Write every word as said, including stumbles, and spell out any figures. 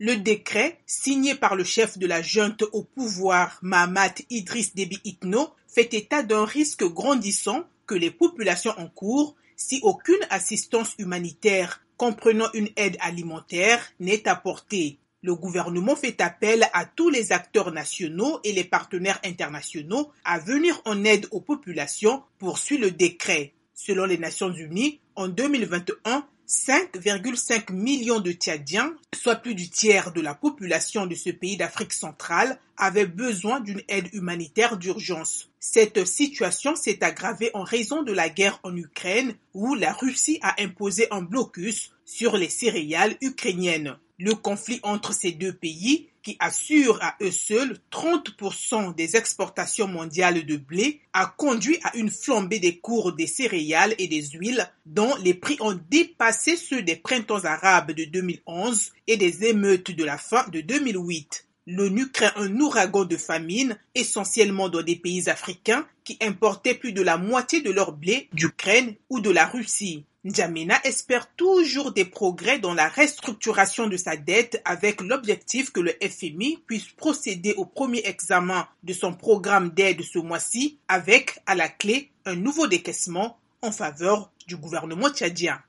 Le décret, signé par le chef de la junte au pouvoir Mahamat Idriss Déby Itno, fait état d'un risque grandissant que les populations encourent si aucune assistance humanitaire, comprenant une aide alimentaire, n'est apportée. Le gouvernement fait appel à tous les acteurs nationaux et les partenaires internationaux à venir en aide aux populations, poursuit le décret. Selon les Nations Unies, en deux mille vingt et un, cinq virgule cinq millions de Tchadiens, soit plus du tiers de la population de ce pays d'Afrique centrale, avaient besoin d'une aide humanitaire d'urgence. Cette situation s'est aggravée en raison de la guerre en Ukraine, où la Russie a imposé un blocus sur les céréales ukrainiennes. Le conflit entre ces deux pays, qui assure à eux seuls trente pour cent des exportations mondiales de blé, a conduit à une flambée des cours des céréales et des huiles, dont les prix ont dépassé ceux des printemps arabes de deux mille onze et des émeutes de la fin de deux mille huit. L'ONU craint un ouragan de famine, essentiellement dans des pays africains qui importaient plus de la moitié de leur blé d'Ukraine ou de la Russie. N'Djamena espère toujours des progrès dans la restructuration de sa dette avec l'objectif que le F M I puisse procéder au premier examen de son programme d'aide ce mois-ci avec, à la clé, un nouveau décaissement en faveur du gouvernement tchadien.